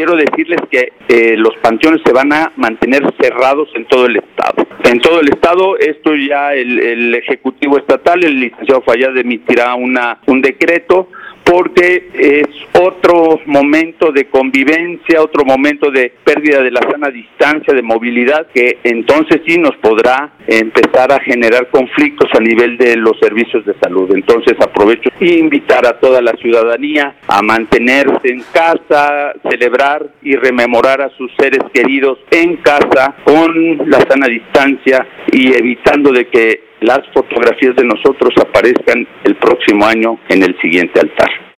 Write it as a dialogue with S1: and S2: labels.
S1: quiero decirles que los panteones se van a mantener cerrados en todo el estado. En todo el estado, esto ya el Ejecutivo Estatal, el licenciado Fayad, emitirá un decreto, porque es otro momento de convivencia, otro momento de pérdida de la sana distancia, de movilidad, que entonces sí nos podrá empezar a generar conflictos a nivel de los servicios de salud. Entonces aprovecho y invitar a toda la ciudadanía a mantenerse en casa, celebrar y rememorar a sus seres queridos en casa con la sana distancia y evitando de que las fotografías de nosotros aparezcan el próximo año en el siguiente altar.